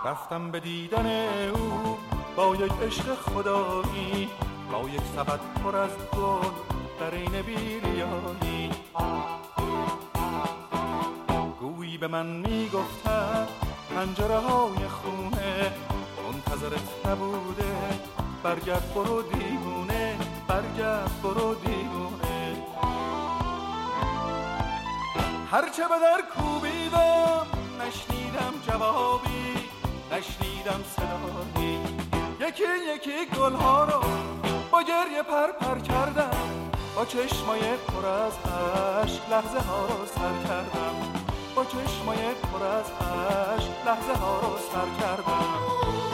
رفتم به دیدن او با یک عشق خدایی، با یک سبد پر از گل در این بیریایی. گویی به من میگفتن پنجره های خونه منتظرت نبوده، برگرد برو دیوونه، برگرد برو دیوونه. هرچه به در کوبیدم نشنیدم جوابی، نشنیدم صدایی. یکی یکی گلها رو با گریه پر کردم، با چشمای پر از عشق لحظه ها رو سر کردم، با چشمای پر از عشق لحظه ها رو سر کردم.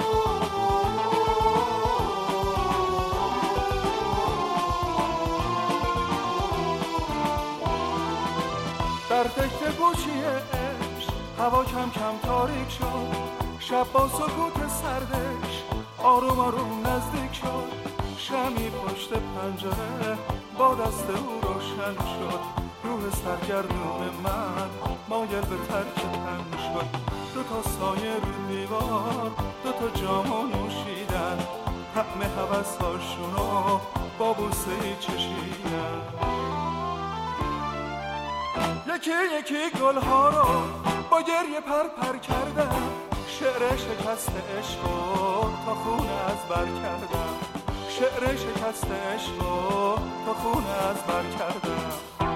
در تکه گوشی عشق هوا کم کم تاریک شد، شب با سکوت سردش آروم آروم نزدیک شد. شمی پشت پنجره با دست او روشن شد، روح سرگردون من مایل به ترک تن شد. دو تا سایه رو دیوار، دو تا جامو نوشیدن، طعم هوس‌هاشونو با بوسه‌ای چشیدن. یکی یکی گلها رو با گریه پر کردم، شعر شکست عشقو تا خون از بر کردم، شعر شکست عشقو تا خون از بر کردم.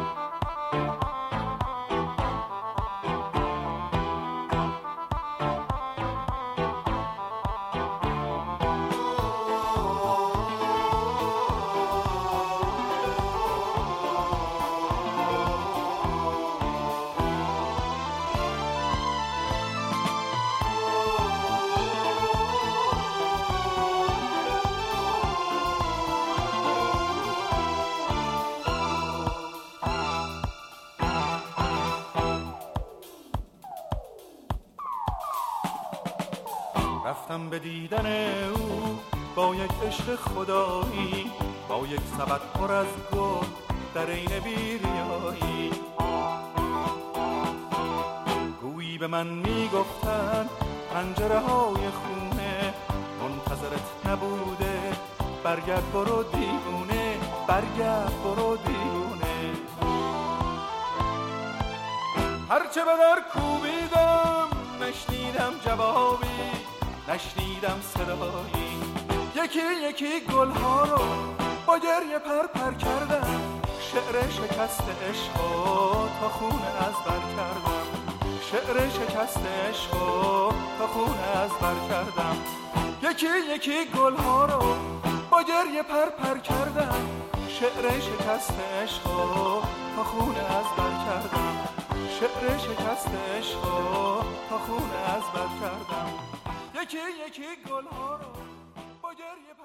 رفتم به دیدن او با یک عشق خدایی، با یک سبد پر از گل در این بیریایی. گویی به من میگفتن پنجره های خونه منتظرت نبوده، برگرد برو دیوونه، برگرد برو دیوونه. هرچه به در کوبیدم نشنیدم جوابی، نشنیدم صدایی. یکی یکی گلها رو با گریه پر کردم، شعر شکست عشقو تا خون از بر کردم، شعر شکست عشقو تا خون از بر کردم. یکی یکی گلها رو با گریه پر کردم، شعر شکست عشقو تا خون از بر کردم، شعر شکست عشقو تا خون از بر کردم. یکی یکی گلها رو با گریه